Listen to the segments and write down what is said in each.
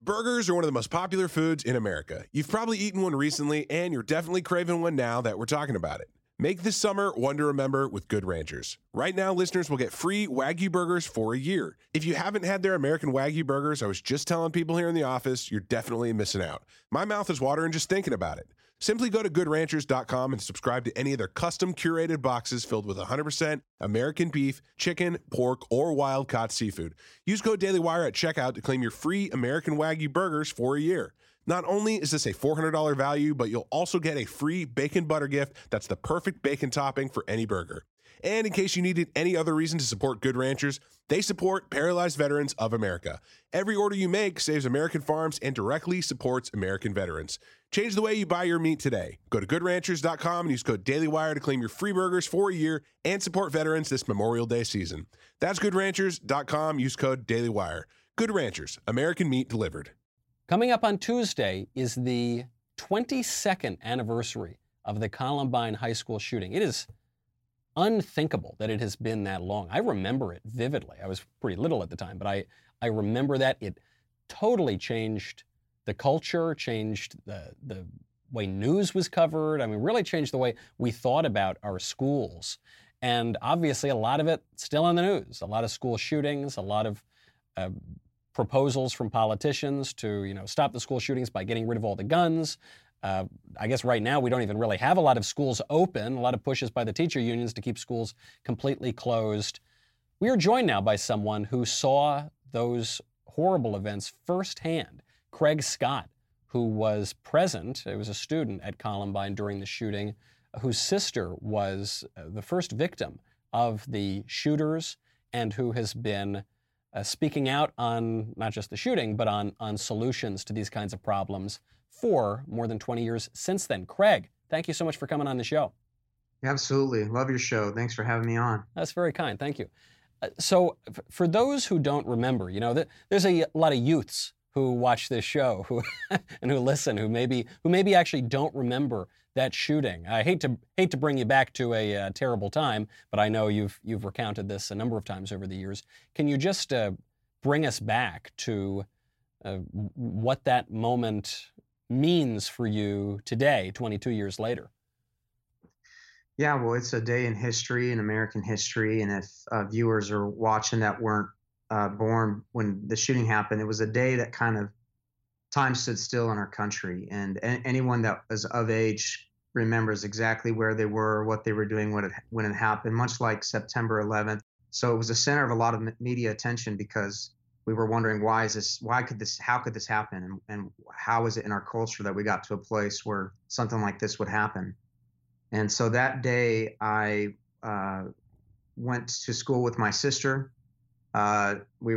Burgers are one of the most popular foods in America. You've probably eaten one recently, and you're definitely craving one now that we're talking about it. Make this summer one to remember with Good Ranchers. Right now, listeners will get free Wagyu burgers for a year. If you haven't had their American Wagyu burgers, I was just telling people here in the office, you're definitely missing out. My mouth is watering just thinking about it. Simply go to goodranchers.com and subscribe to any of their custom curated boxes filled with 100% American beef, chicken, pork, or wild-caught seafood. Use code DailyWire at checkout to claim your free American Wagyu burgers for a year. Not only is this a $400 value, but you'll also get a free bacon butter gift that's the perfect bacon topping for any burger. And in case you needed any other reason to support Good Ranchers, they support Paralyzed Veterans of America. Every order you make saves American farms and directly supports American veterans. Change the way you buy your meat today. Go to goodranchers.com and use code DailyWire to claim your free burgers for a year and support veterans this Memorial Day season. That's goodranchers.com. Use code DailyWire. Good Ranchers, American meat delivered. Coming up on Tuesday is the 22nd anniversary of the Columbine High School shooting. It is unthinkable that it has been that long. I remember it vividly. I was pretty little at the time, but I remember that. It totally changed the culture, changed the way news was covered. I mean, really changed the way we thought about our schools. And obviously a lot of it still in the news. A lot of school shootings, a lot of proposals from politicians to, stop the school shootings by getting rid of all the guns. I guess right now we don't even really have a lot of schools open, a lot of pushes by the teacher unions to keep schools completely closed. We are joined now by someone who saw those horrible events firsthand. Craig Scott, who was present, he was a student at Columbine during the shooting, whose sister was the first victim of the shooters and who has been speaking out on not just the shooting, but on solutions to these kinds of problems for more than 20 years since then. Craig, thank you so much for coming on the show. Absolutely. Love your show. Thanks for having me on. That's very kind. Thank you. So for those who don't remember, there's a lot of youths who watch this show and who listen, who maybe actually don't remember that shooting. I hate to bring you back to a terrible time, but I know you've recounted this a number of times over the years. Can you just bring us back to what that moment means for you today, 22 years later? Yeah, well, it's a day in history, in American history, and if viewers are watching that weren't born when the shooting happened, it was a day that kind of time stood still in our country, and anyone that is of age remembers exactly where they were, what they were doing when it happened, much like September 11th. So it was the center of a lot of media attention because we were wondering how could this happen, and how is it in our culture that we got to a place where something like this would happen. And so that day I went to school with my sister. We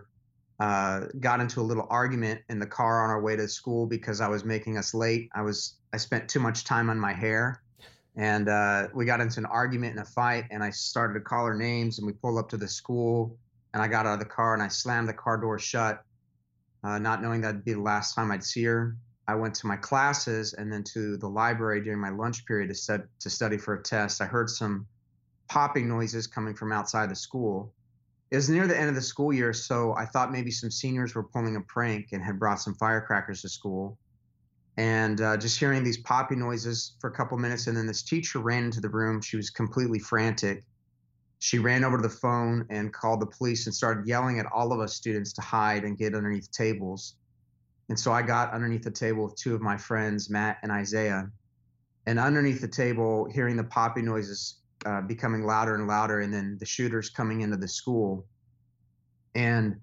got into a little argument in the car on our way to school because I was making us late. I spent too much time on my hair, and we got into an argument and a fight, and I started to call her names, and we pulled up to the school, and I got out of the car and I slammed the car door shut, not knowing that'd be the last time I'd see her. I went to my classes and then to the library during my lunch period to study for a test. I heard some popping noises coming from outside the school. It was near the end of the school year, so I thought maybe some seniors were pulling a prank and had brought some firecrackers to school. And just hearing these popping noises for a couple minutes, and then this teacher ran into the room. She was completely frantic. She ran over to the phone and called the police and started yelling at all of us students to hide and get underneath tables. And so I got underneath the table with two of my friends, Matt and Isaiah. And underneath the table, hearing the popping noises becoming louder and louder, and then the shooters coming into the school. And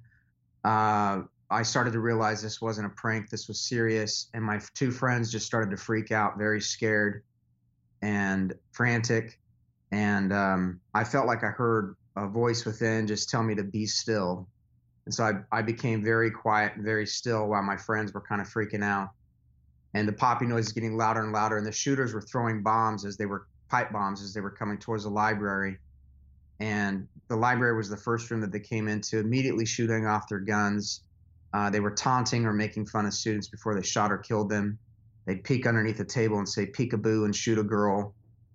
I started to realize this wasn't a prank, this was serious. And my two friends just started to freak out, very scared and frantic. And I felt like I heard a voice within just tell me to be still. And so I became very quiet and very still while my friends were kind of freaking out. And the popping noise is getting louder and louder, and the shooters were throwing pipe bombs as they were coming towards the library. And the library was the first room that they came into, immediately shooting off their guns. They were taunting or making fun of students before they shot or killed them. They'd peek underneath the table and say peekaboo and shoot a girl.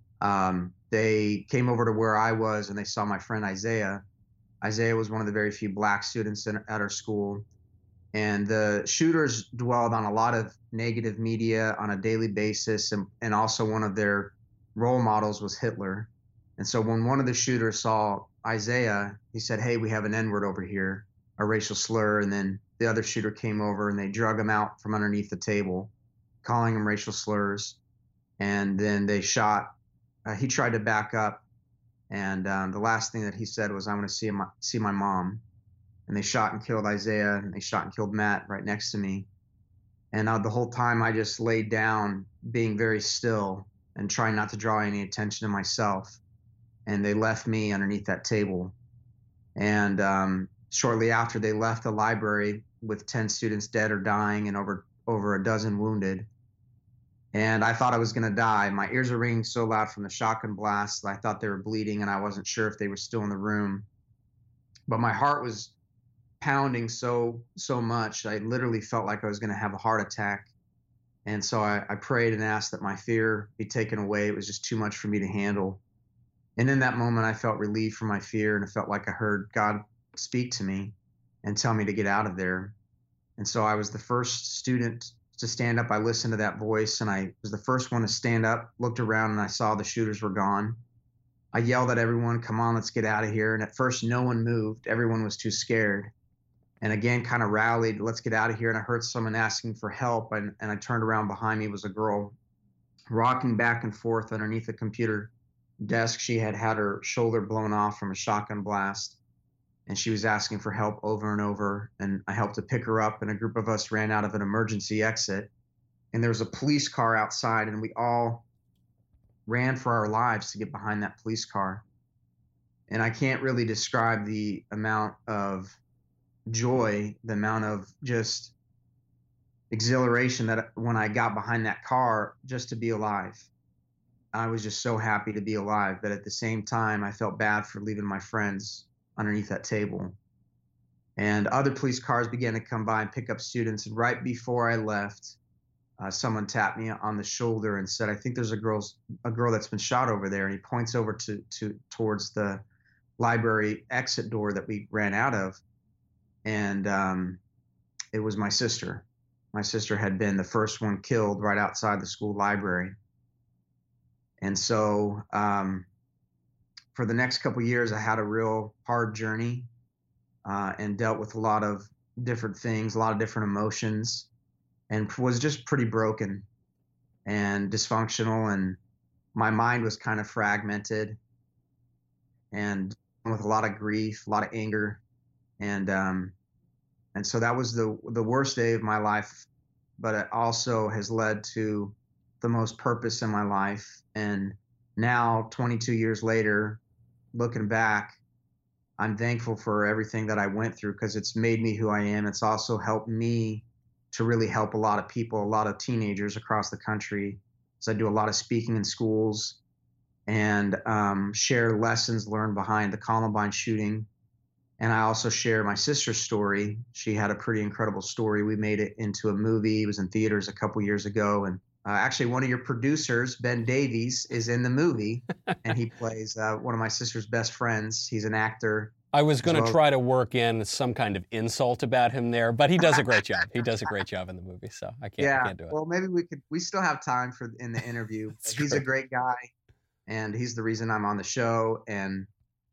They came over to where I was and they saw my friend Isaiah. Isaiah was one of the very few black students at our school. And the shooters dwelled on a lot of negative media on a daily basis. And also one of their role models was Hitler. And so when one of the shooters saw Isaiah, he said, "Hey, we have an N-word over here, a racial slur." And then the other shooter came over and they drug him out from underneath the table, calling him racial slurs. And then they shot. He tried to back up. And the last thing that he said was, "I want to see my mom." And they shot and killed Isaiah, and they shot and killed Matt right next to me. And the whole time I just laid down, being very still and trying not to draw any attention to myself. And they left me underneath that table. And shortly after, they left the library with 10 students dead or dying and over a dozen wounded. And I thought I was going to die. My ears were ringing so loud from the shotgun blast that I thought they were bleeding, and I wasn't sure if they were still in the room. But my heart was pounding so much. I literally felt like I was going to have a heart attack. And so I prayed and asked that my fear be taken away. It was just too much for me to handle. And in that moment, I felt relief from my fear, and it felt like I heard God speak to me and tell me to get out of there. And so I was the first student to stand up. I listened to that voice, and I was the first one to stand up, looked around, and I saw the shooters were gone. I yelled at everyone, "Come on, let's get out of here." And at first, no one moved. Everyone was too scared. And again, kind of rallied, "Let's get out of here." And I heard someone asking for help. And I turned around. Behind me was a girl rocking back and forth underneath a computer desk. She had her shoulder blown off from a shotgun blast. And she was asking for help over and over. And I helped to pick her up. And a group of us ran out of an emergency exit. And there was a police car outside. And we all ran for our lives to get behind that police car. And I can't really describe the amount of joy, the amount of just exhilaration that when I got behind that car just to be alive. I was just so happy to be alive, but at the same time, I felt bad for leaving my friends underneath that table. And other police cars began to come by and pick up students. And right before I left, someone tapped me on the shoulder and said, "I think there's a girl that's been shot over there." And he points over towards the library exit door that we ran out of. And it was my sister. My sister had been the first one killed right outside the school library. And so for the next couple of years, I had a real hard journey and dealt with a lot of different things, a lot of different emotions, and was just pretty broken and dysfunctional. And my mind was kind of fragmented and with a lot of grief, a lot of anger. And so that was the worst day of my life, but it also has led to the most purpose in my life. And now, 22 years later, looking back, I'm thankful for everything that I went through, because it's made me who I am. It's also helped me to really help a lot of people, a lot of teenagers across the country. So I do a lot of speaking in schools and share lessons learned behind the Columbine shooting. And I also share my sister's story. She had a pretty incredible story. We made it into a movie. It was in theaters a couple years ago. And actually, one of your producers, Ben Davies, is in the movie. And he plays one of my sister's best friends. He's an actor. I was going to try to work in some kind of insult about him there, but he does a great job. He does a great job in the movie, so I can't do it. Well, maybe we still have time in the interview. He's a great guy, and he's the reason I'm on the show. And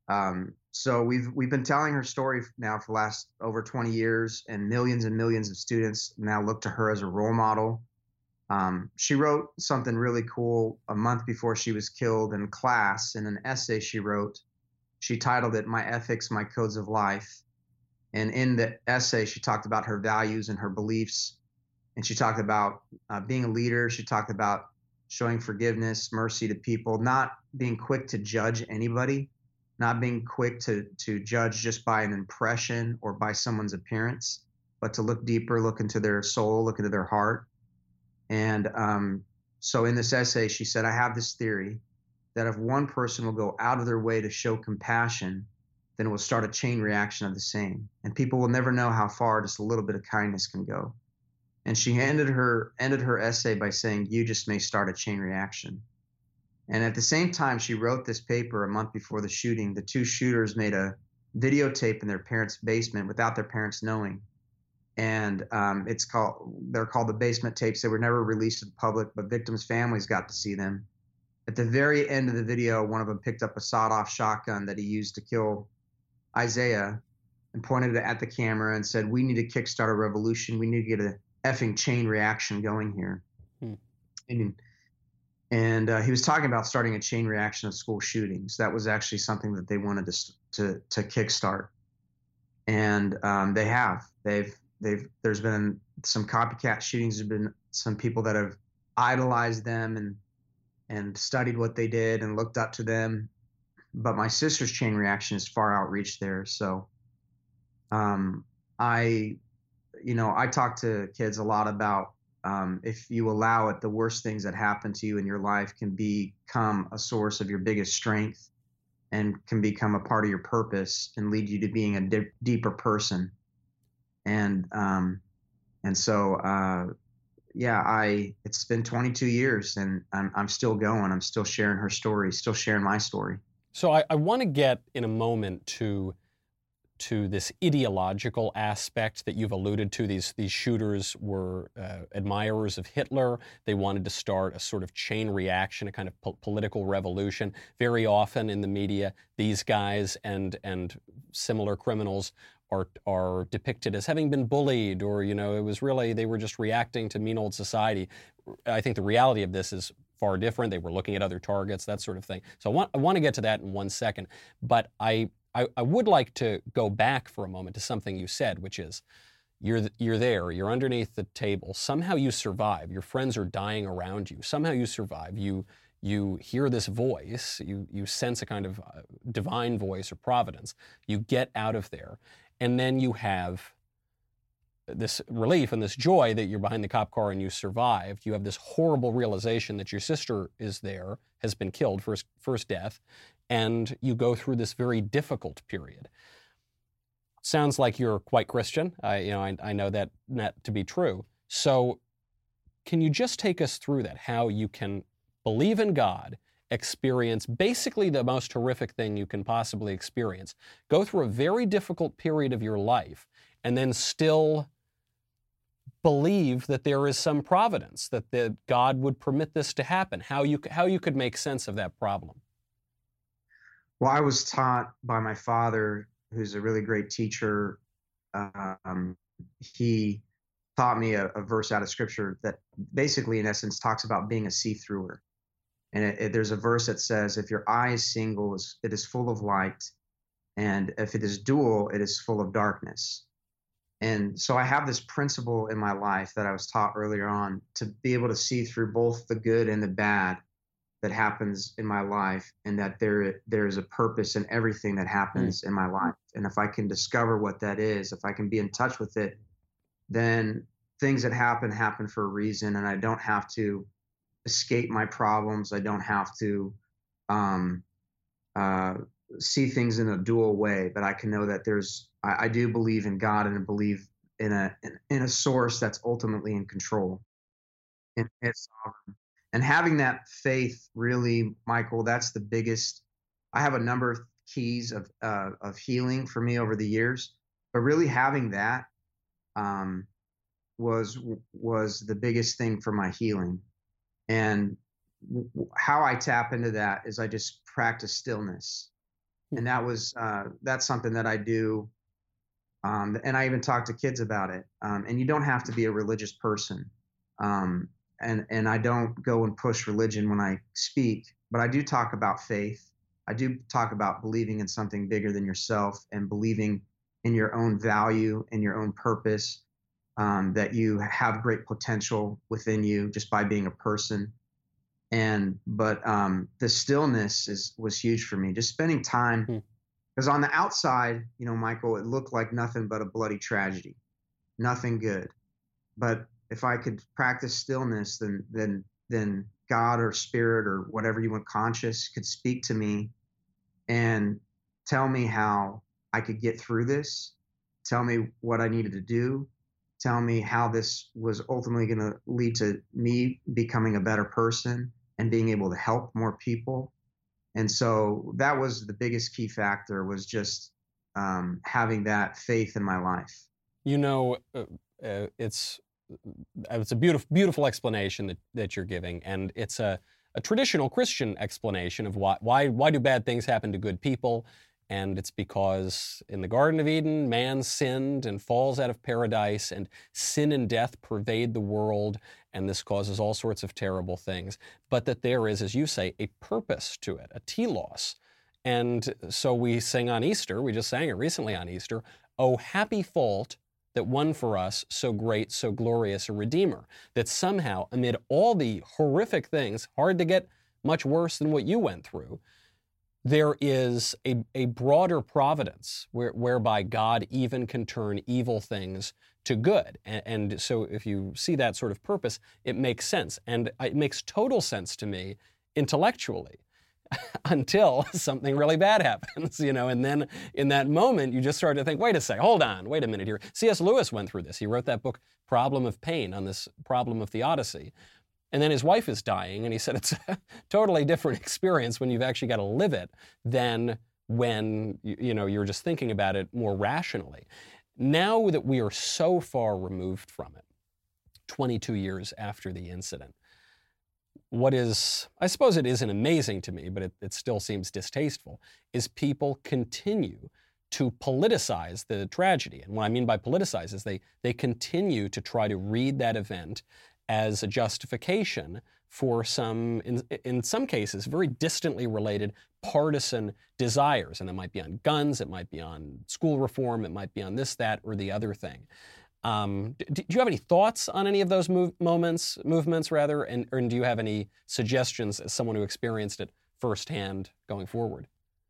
so we've been telling her story now for the last over 20 years, and millions of students now look to her as a role model. She wrote something really cool a month before she was killed in class. In an essay she wrote, she titled it "My Ethics, My Codes of Life." And in the essay, she talked about her values and her beliefs. And she talked about being a leader. She talked about showing forgiveness, mercy to people, not being quick to judge anybody, not being quick to judge just by an impression or by someone's appearance, but to look deeper, look into their soul, look into their heart. And so in this essay, she said, "I have this theory that if one person will go out of their way to show compassion, then it will start a chain reaction of the same. And people will never know how far just a little bit of kindness can go." And she ended her essay by saying, "You just may start a chain reaction." And at the same time she wrote this paper, a month before the shooting, the two shooters made a videotape in their parents' basement without their parents knowing. and they're called the basement tapes. They were never released to the public, but victims' families got to see them. At the very end of the video, one of them picked up a sawed-off shotgun that he used to kill Isaiah and pointed it at the camera and said, "We need to kickstart a revolution. We need to get a effing chain reaction going here." Hmm. And he was talking about starting a chain reaction of school shootings. That was actually something that they wanted to kickstart, and they have. There's been some copycat shootings. There's been some people that have idolized them and studied what they did and looked up to them. But my sister's chain reaction is far outreach there. So I talk to kids a lot about if you allow it, the worst things that happen to you in your life can become a source of your biggest strength and can become a part of your purpose and lead you to being a deeper person. And so it's been 22 years and I'm still going. I'm still sharing her story, still sharing my story. So I want to get in a moment to this ideological aspect that you've alluded to. These shooters were admirers of Hitler. They wanted to start a sort of chain reaction, a kind of political revolution. Very often in the media, these guys and similar criminals are depicted as having been bullied, or it was really they were just reacting to mean old society. I think the reality of this is far different. They were looking at other targets, that sort of thing. So I want to get to that in one second, but I would like to go back for a moment to something you said, which is you're there, you're underneath the table. Somehow you survive. Your friends are dying around you. Somehow you survive. You hear this voice. You sense a kind of divine voice or providence. You get out of there, and then you have this relief and this joy that you're behind the cop car and you survived. You have this horrible realization that your sister is there, has been killed, first death, and you go through this very difficult period. Sounds like you're quite Christian. I know that to be true. So can you just take us through that, how you can believe in God, experience basically the most horrific thing you can possibly experience, go through a very difficult period of your life, and then still believe that there is some providence, that God would permit this to happen, how you could make sense of that problem? Well, I was taught by my father, who's a really great teacher. He taught me a verse out of Scripture that basically, in essence, talks about being a see-througher. And there's a verse that says, if your eye is single, it is full of light. And if it is dual, it is full of darkness. And so I have this principle in my life that I was taught earlier on to be able to see through both the good and the bad that happens in my life, and that there is a purpose in everything that happens in my life. And if I can discover what that is, if I can be in touch with it, then things that happen for a reason, and I don't have to escape my problems. I don't have to see things in a dual way, but I can know that I do believe in God, and I believe in a source that's ultimately in control. And it's and having that faith, really, Michael, that's the biggest. I have a number of keys of healing for me over the years, but really having that was the biggest thing for my healing. And how I tap into that is I just practice stillness, and that's something that I do. And I even talk to kids about it. And you don't have to be a religious person. And I don't go and push religion when I speak, but I do talk about faith. I do talk about believing in something bigger than yourself and believing in your own value and your own purpose, that you have great potential within you just by being a person. But the stillness was huge for me, just spending time. Because on the outside, Michael, it looked like nothing but a bloody tragedy, nothing good. But if I could practice stillness, then God or spirit or whatever you want, conscious, could speak to me and tell me how I could get through this, tell me what I needed to do, tell me how this was ultimately going to lead to me becoming a better person and being able to help more people. And so that was the biggest key factor, was just having that faith in my life. it's a beautiful explanation that you're giving, and it's a traditional Christian explanation of why do bad things happen to good people. And it's because in the Garden of Eden, man sinned and falls out of paradise, and sin and death pervade the world, and this causes all sorts of terrible things. But that there is, as you say, a purpose to it, a telos. And so we sing on Easter, we just sang it recently on Easter, "Oh, happy fault that won for us so great, so glorious a Redeemer." That somehow, amid all the horrific things, hard to get much worse than what you went through, there is a broader providence whereby God even can turn evil things to good. And so if you see that sort of purpose, it makes sense. And it makes total sense to me intellectually until something really bad happens, and then in that moment, you just start to think, wait a minute here. C.S. Lewis went through this. He wrote that book, Problem of Pain, on this problem of theodicy. And then his wife is dying, and he said it's a totally different experience when you've actually got to live it than when you're just thinking about it more rationally. Now that we are so far removed from it, 22 years after the incident, what is, I suppose it isn't amazing to me, but it still seems distasteful, is people continue to politicize the tragedy. And what I mean by politicize is they continue to try to read that event as a justification for some, in some cases, very distantly related partisan desires. And that might be on guns, it might be on school reform, it might be on this, that, or the other thing. Do you have any thoughts on any of those movements, and do you have any suggestions as someone who experienced it firsthand going forward?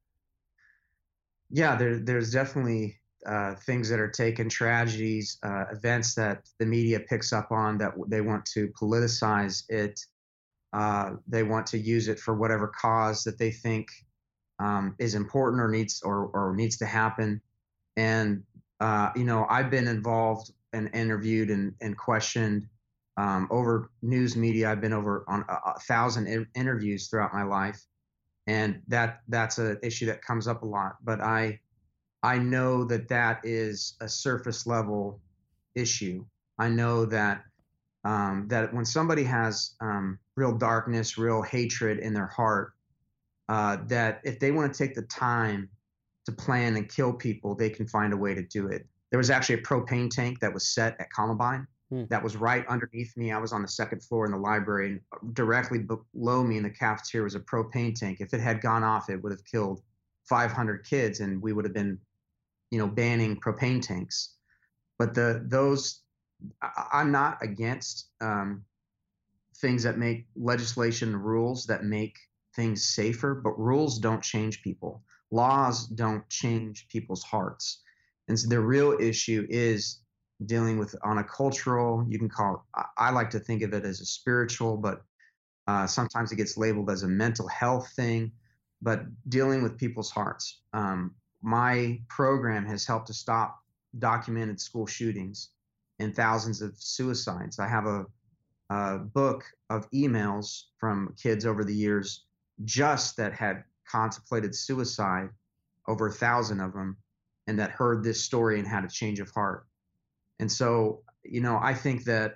Yeah, there's definitely things that are taken, tragedies, events that the media picks up on that they want to politicize it. They want to use it for whatever cause that they think is important or needs to happen. And I've been involved and interviewed and questioned over news media. I've been over on 1,000 interviews throughout my life, and that's an issue that comes up a lot. But I know that is a surface level issue. I know that that when somebody has real darkness, real hatred in their heart, that if they want to take the time to plan and kill people, they can find a way to do it. There was actually a propane tank that was set at Columbine that was right underneath me. I was on the second floor in the library, and directly below me in the cafeteria was a propane tank. If it had gone off, it would have killed 500 kids, and we would have been, banning propane tanks. But I'm not against things that make legislation, rules that make things safer, but rules don't change people. Laws don't change people's hearts. And so the real issue is dealing with, on a cultural, you can call it, I like to think of it as a spiritual, but sometimes it gets labeled as a mental health thing, but dealing with people's hearts. My program has helped to stop documented school shootings and thousands of suicides. I have a book of emails from kids over the years just that had contemplated suicide, over 1,000 of them, and that heard this story and had a change of heart. And so, I think that,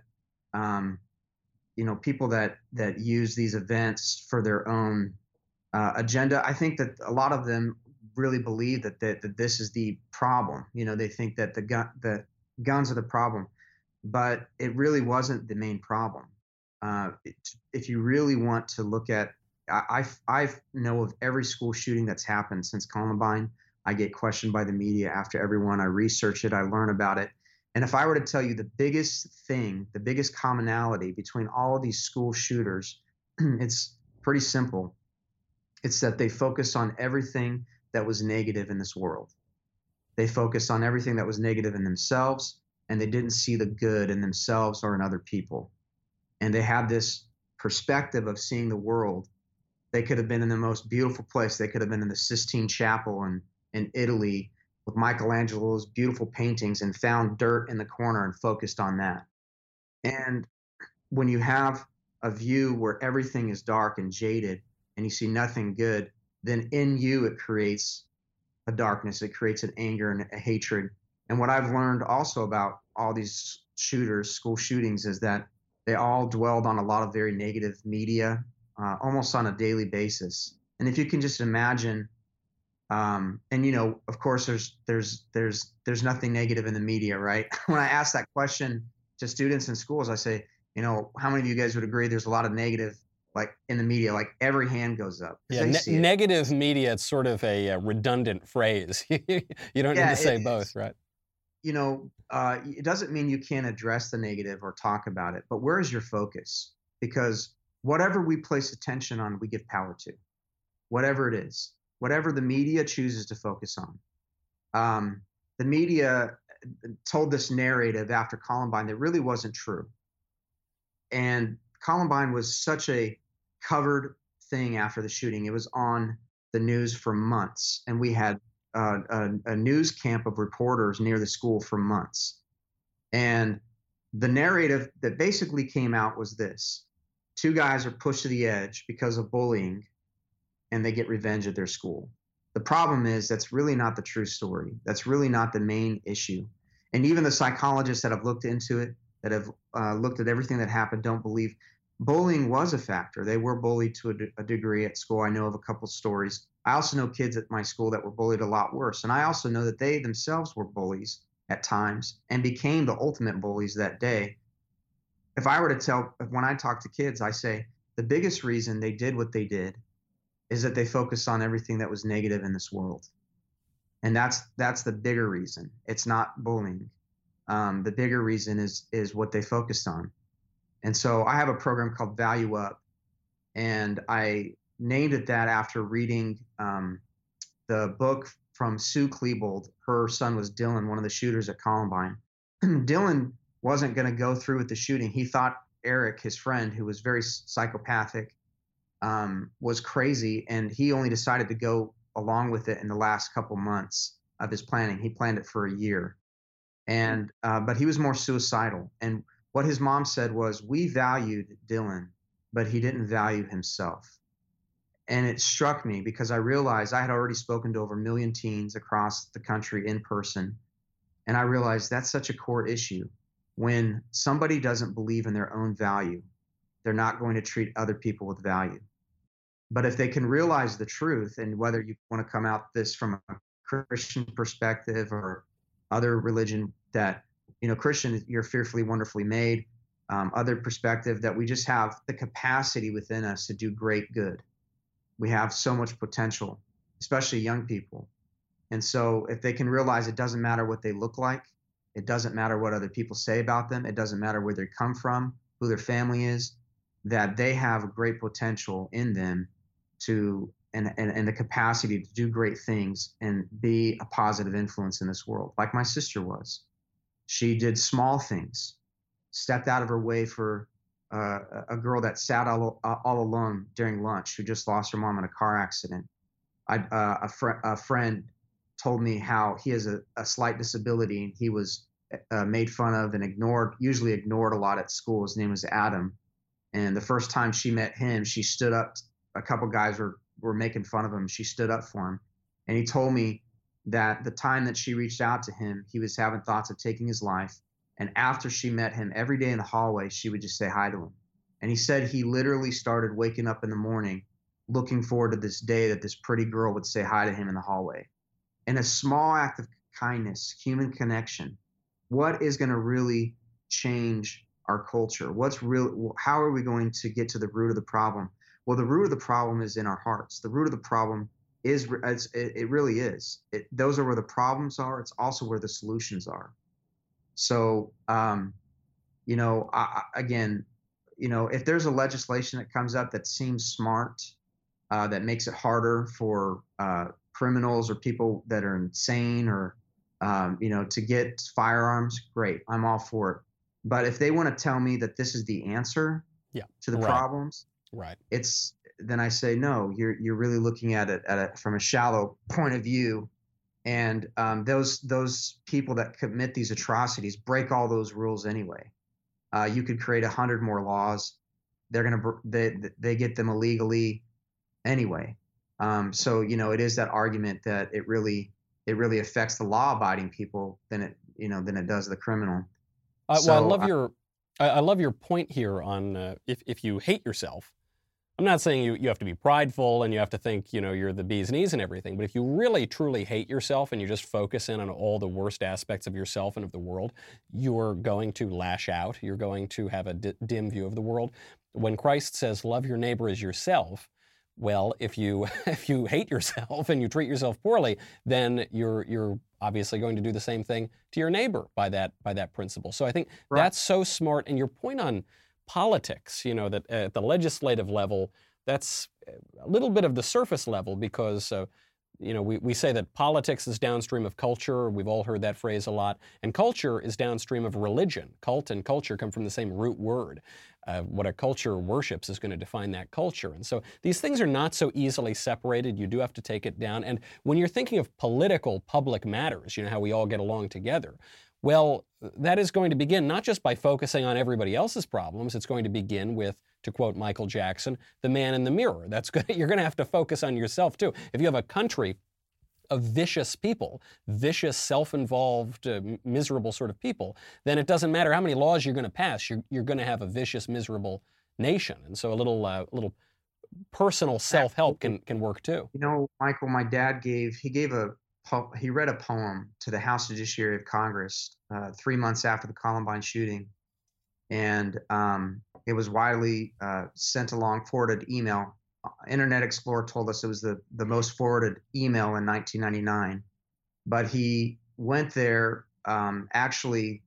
people that use these events for their own agenda, I think that a lot of them really believe that this is the problem. They think that the guns are the problem, but it really wasn't the main problem. If you really want to look at, I know of every school shooting that's happened since Columbine. I get questioned by the media after every one. I research it, I learn about it. And if I were to tell you the biggest thing, the biggest commonality between all of these school shooters, it's pretty simple. It's that they focus on everything that was negative in this world. They focused on everything that was negative in themselves, and they didn't see the good in themselves or in other people. And they had this perspective of seeing the world. They could have been in the most beautiful place. They could have been in the Sistine Chapel in Italy with Michelangelo's beautiful paintings and found dirt in the corner and focused on that. And when you have a view where everything is dark and jaded and you see nothing good, then in you it creates a darkness, it creates an anger and a hatred. And what I've learned also about all these shooters, school shootings, is that they all dwelled on a lot of very negative media, almost on a daily basis. And if you can just imagine, and of course, there's nothing negative in the media, right? When I ask that question to students in schools, I say, how many of you guys would agree there's a lot of negative, like in the media? Like every hand goes up. Yeah, negative media, it's sort of a redundant phrase. You don't need to say both, right? It doesn't mean you can't address the negative or talk about it, but where is your focus? Because whatever we place attention on, we give power to, whatever it is, whatever the media chooses to focus on. The media told this narrative after Columbine that really wasn't true. And Columbine was such a covered thing after the shooting. It was on the news for months, and we had a news camp of reporters near the school for months. And the narrative that basically came out was this: two guys are pushed to the edge because of bullying, and they get revenge at their school. The problem is that's really not the true story. That's really not the main issue. And even the psychologists that have looked into it, that have looked at everything that happened, don't believe bullying was a factor. They were bullied to a degree at school. I know of a couple stories. I also know kids at my school that were bullied a lot worse. And I also know that they themselves were bullies at times and became the ultimate bullies that day. If I were to when I talk to kids, I say the biggest reason they did what they did is that they focused on everything that was negative in this world. And that's the bigger reason. It's not bullying. The bigger reason is what they focused on. And so I have a program called Value Up, and I named it that after reading the book from Sue Klebold. Her son was Dylan, one of the shooters at Columbine. Dylan wasn't going to go through with the shooting. He thought Eric, his friend, who was very psychopathic, was crazy, and he only decided to go along with it in the last couple months of his planning. He planned it for a year. And but he was more suicidal. And what his mom said was, we valued Dylan, but he didn't value himself. And it struck me because I realized I had already spoken to over 1 million teens across the country in person. And I realized that's such a core issue. When somebody doesn't believe in their own value, they're not going to treat other people with value. But if they can realize the truth, and whether you want to come out this from a Christian perspective or other religion, that, Christian, you're fearfully, wonderfully made, other perspective, that we just have the capacity within us to do great good. We have so much potential, especially young people. And so if they can realize it doesn't matter what they look like, it doesn't matter what other people say about them, it doesn't matter where they come from, who their family is, that they have great potential in them to and the capacity to do great things and be a positive influence in this world, like my sister was. She did small things, stepped out of her way for a girl that sat all alone during lunch, who just lost her mom in a car accident. A friend told me how he has a slight disability, and he was made fun of and usually ignored a lot at school. His name was Adam. And the first time she met him, she stood up. A couple guys were making fun of him. She stood up for him. And he told me that the time that she reached out to him, he was having thoughts of taking his life. And after she met him, every day in the hallway, she would just say hi to him. And he said he literally started waking up in the morning looking forward to this day that this pretty girl would say hi to him in the hallway. And a small act of kindness, human connection, what is going to really change our culture? How are we going to get to the root of the problem? Well, the root of the problem is in our hearts. The root of the problem is, it really is. Those are where the problems are. It's also where the solutions are. So, again, if there's a legislation that comes up that seems smart, that makes it harder for criminals or people that are insane or, to get firearms, great. I'm all for it. But if they want to tell me that this is the answer to the problems, right? Then I say, no, you're really looking at it from a shallow point of view. And those people that commit these atrocities break all those rules anyway. You could create 100 more laws. They get them illegally anyway. So it is that argument that it really affects the law-abiding people than it does the criminal. Well, So I love your point here on if you hate yourself. I'm not saying you have to be prideful and you have to think, you're the bee's knees and everything, but if you really truly hate yourself and you just focus in on all the worst aspects of yourself and of the world, you're going to lash out. You're going to have a dim view of the world. When Christ says, love your neighbor as yourself, well, if you if you hate yourself and you treat yourself poorly, then you're obviously going to do the same thing to your neighbor by that principle. So I think right. that's so smart. And your point on politics, that at the legislative level, that's a little bit of the surface level because, we say that politics is downstream of culture. We've all heard that phrase a lot. And culture is downstream of religion. Cult and culture come from the same root word. What a culture worships is going to define that culture. And so these things are not so easily separated. You do have to take it down. And when you're thinking of political public matters, how we all get along together, well, that is going to begin not just by focusing on everybody else's problems. It's going to begin with, to quote Michael Jackson, the man in the mirror. You're going to have to focus on yourself too. If you have a country of vicious people, vicious, self-involved, miserable sort of people, then it doesn't matter how many laws you're going to pass. You're going to have a vicious, miserable nation. And so a little personal self-help can work too. Michael, my dad he read a poem to the House Judiciary of Congress 3 months after the Columbine shooting, and it was widely forwarded email. Internet Explorer told us it was the most forwarded email in 1999, but he went there. The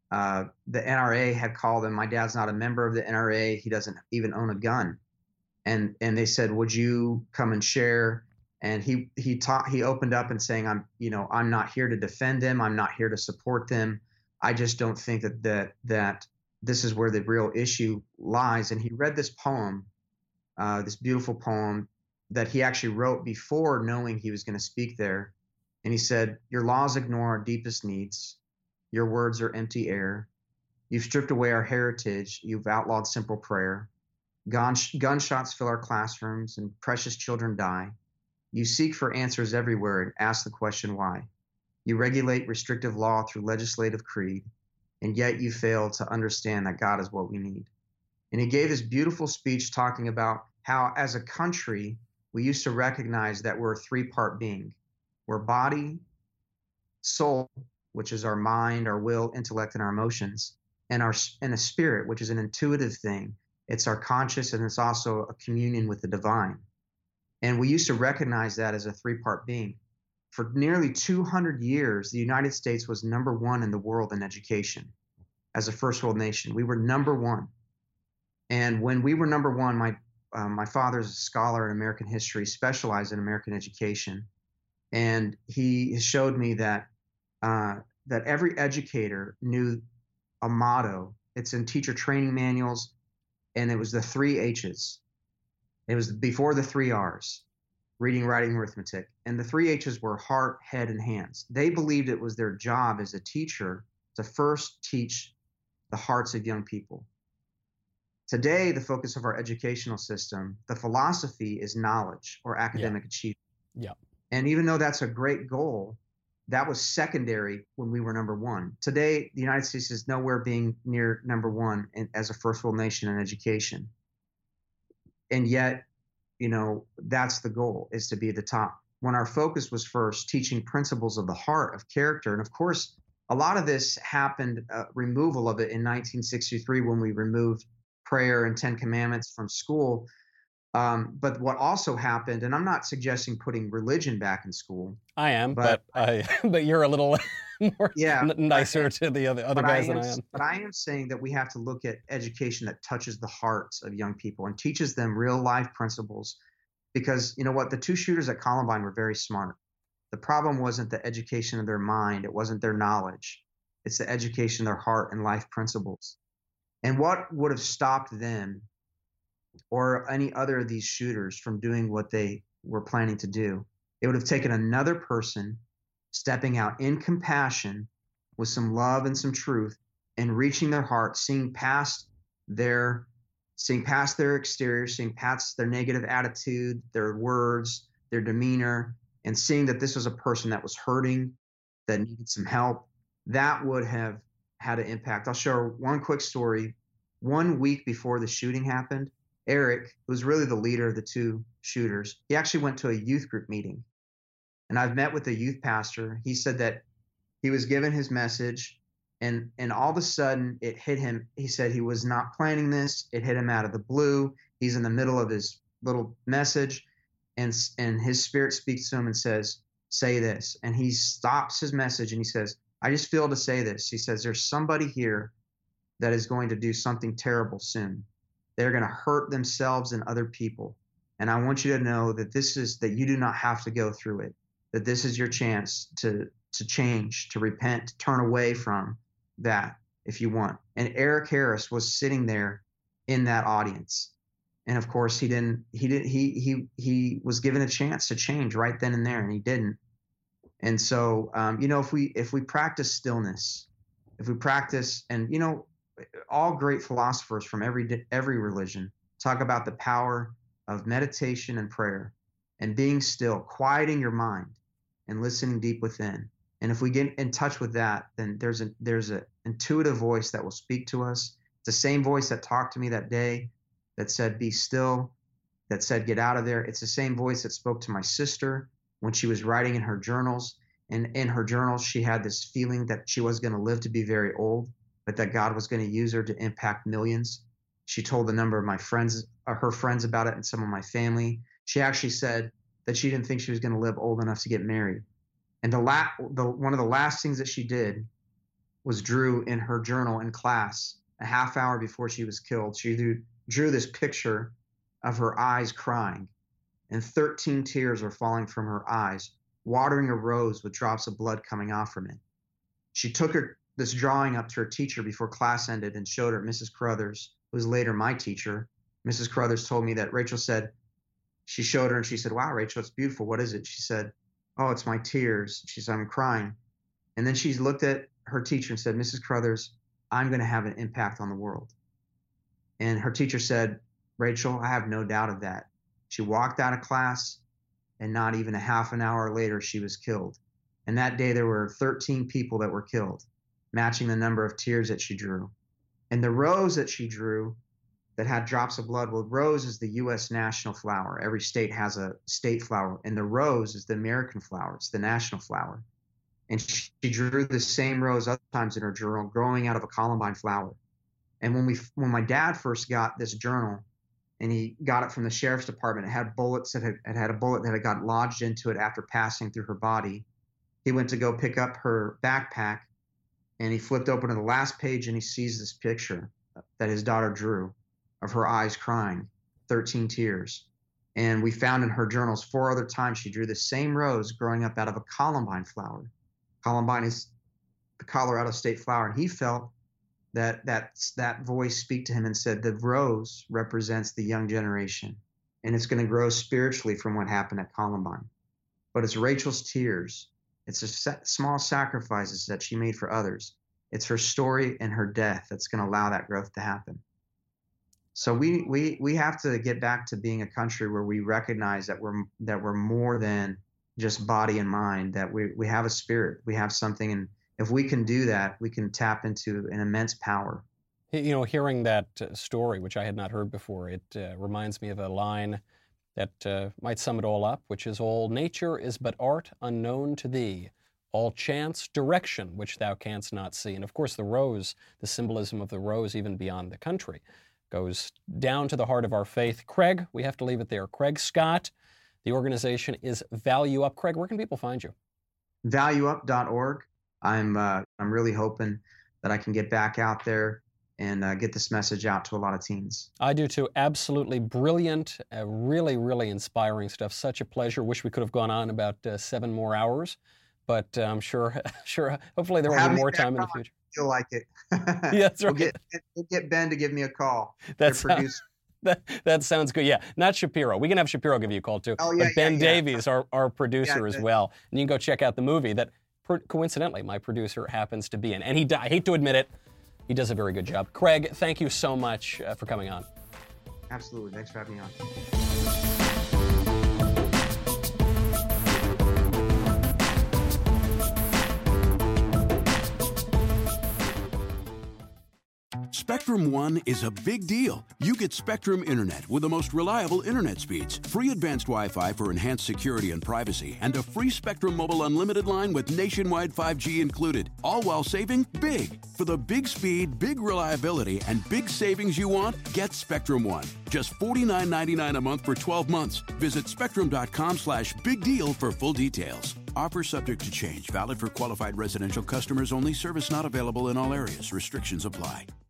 NRA had called him. My dad's not a member of the NRA. He doesn't even own a gun, and they said, "Would you come and share?" And he opened up and saying, I'm not here to defend them. I'm not here to support them. I just don't think that this is where the real issue lies. And he read this poem, this beautiful poem that he actually wrote before knowing he was going to speak there. And he said, your laws ignore our deepest needs. Your words are empty air. You've stripped away our heritage. You've outlawed simple prayer. Gunshots fill our classrooms and precious children die. You seek for answers everywhere and ask the question why. You regulate restrictive law through legislative creed, and yet you fail to understand that God is what we need. And he gave this beautiful speech talking about how, as a country, we used to recognize that we're a three-part being. We're body, soul, which is our mind, our will, intellect, and our emotions, and a spirit, which is an intuitive thing. It's our conscious, and it's also a communion with the divine. And we used to recognize that as a three-part being. For nearly 200 years, the United States was number one in the world in education. As a first world nation, we were number one. And when we were number one, my father's a scholar in American history, specialized in American education. And he showed me that every educator knew a motto. It's in teacher training manuals, and it was the 3 H's. It was before the 3 R's, reading, writing, arithmetic. And the 3 H's were heart, head, and hands. They believed it was their job as a teacher to first teach the hearts of young people. Today, the focus of our educational system, the philosophy is knowledge or academic achievement. Yeah. And even though that's a great goal, that was secondary when we were number one. Today, the United States is nowhere being near number one as a first world nation in education. And yet, that's the goal, is to be at the top. When our focus was first teaching principles of the heart, of character, and of course, a lot of this happened, removal of it in 1963 when we removed prayer and 10 Commandments from school. But what also happened, and I'm not suggesting putting religion back in school. I am, but you're a little more nicer to the other guys than I am. But I am saying that we have to look at education that touches the hearts of young people and teaches them real life principles. Because you know what? The 2 shooters at Columbine were very smart. The problem wasn't the education of their mind. It wasn't their knowledge. It's the education of their heart and life principles. And what would have stopped them or any other of these shooters from doing what they were planning to do? It would have taken another person stepping out in compassion with some love and some truth and reaching their heart, seeing past their exterior, seeing past their negative attitude, their words, their demeanor, and seeing that this was a person that was hurting, that needed some help. That would have had an impact. I'll share one quick story. 1 week before the shooting happened, Eric, who was really the leader of the two shooters, he actually went to a youth group meeting. And I've met with the youth pastor. He said that he was given his message, and all of a sudden it hit him. He said he was not planning this. It hit him out of the blue. He's in the middle of his little message, and his spirit speaks to him and says, say this. And he stops his message and he says, I just feel to say this. He says, there's somebody here that is going to do something terrible soon. They're going to hurt themselves and other people. And I want you to know that that you do not have to go through it, that this is your chance to change, to repent, to turn away from that if you want. And Eric Harris was sitting there in that audience. And of course he was given a chance to change right then and there, and he didn't. And so, if we practice stillness, if we practice, and all great philosophers from every religion talk about the power of meditation and prayer and being still, quieting your mind and listening deep within. And if we get in touch with that, then there's an intuitive voice that will speak to us. It's the same voice that talked to me that day, that said, be still, that said, get out of there. It's the same voice that spoke to my sister when she was writing in her journals. And in her journals, she had this feeling that she was going to live to be very old, but that God was going to use her to impact millions. She told a number of her friends about it, and some of my family. She actually said that she didn't think she was going to live old enough to get married. And one of the last things that she did was drew in her journal in class a half hour before she was killed. She drew this picture of her eyes crying, and 13 tears were falling from her eyes, watering a rose with drops of blood coming off from it. She took this drawing up to her teacher before class ended and showed her Mrs. Carruthers, who was later my teacher. Mrs. Carruthers told me that Rachel said, she showed her and she said, wow, Rachel, it's beautiful. What is it? She said, oh, it's my tears. She said, I'm crying. And then she looked at her teacher and said, Mrs. Carruthers, I'm going to have an impact on the world. And her teacher said, Rachel, I have no doubt of that. She walked out of class, and not even a half an hour later, she was killed. And that day there were 13 people that were killed, matching the number of tears that she drew. And the rose that she drew that had drops of blood, well, rose is the U.S. national flower. Every state has a state flower. And the rose is the American flower. It's the national flower. And she drew the same rose other times in her journal, growing out of a columbine flower. And when my dad first got this journal, and he got it from the sheriff's department, it had bullets that had a bullet that had got lodged into it after passing through her body. He went to go pick up her backpack, and he flipped open to the last page, and he sees this picture that his daughter drew of her eyes crying, 13 tears. And we found in her journals 4 other times she drew the same rose growing up out of a columbine flower. Columbine is the Colorado state flower. And he felt that voice speak to him and said, the rose represents the young generation, and it's going to grow spiritually from what happened at Columbine. But it's Rachel's tears. It's the small sacrifices that she made for others. It's her story and her death that's going to allow that growth to happen. So we have to get back to being a country where we recognize that we're more than just body and mind, that we have a spirit, we have something, and if we can do that, we can tap into an immense power. Hearing that story, which I had not heard before, it reminds me of a line that might sum it all up, which is, all nature is but art unknown to thee, all chance direction which thou canst not see. And of course, the rose, the symbolism of the rose, even beyond the country, goes down to the heart of our faith. Craig, we have to leave it there. Craig Scott, the organization is Value Up. Craig, where can people find you? ValueUp.org. I'm really hoping that I can get back out there and get this message out to a lot of teens. I do too. Absolutely brilliant, really, really inspiring stuff. Such a pleasure. Wish we could have gone on about 7 more hours, but I'm sure. Hopefully there will be more time in the future. Feel like it. Yeah, that's right. We'll get Ben to give me a call. That sounds good. Yeah, not Shapiro. We can have Shapiro give you a call too. Oh, yeah, but Ben Davies, our producer as well. And you can go check out the movie that, coincidentally, my producer happens to be in. And I hate to admit it, he does a very good job. Craig, thank you so much for coming on. Absolutely. Thanks for having me on. Spectrum One is a big deal. You get Spectrum Internet with the most reliable internet speeds, free advanced Wi-Fi for enhanced security and privacy, and a free Spectrum Mobile Unlimited line with nationwide 5G included, all while saving big. For the big speed, big reliability, and big savings you want, get Spectrum One. Just $49.99 a month for 12 months. Visit spectrum.com/big deal for full details. Offer subject to change. Valid for qualified residential customers only. Service not available in all areas. Restrictions apply.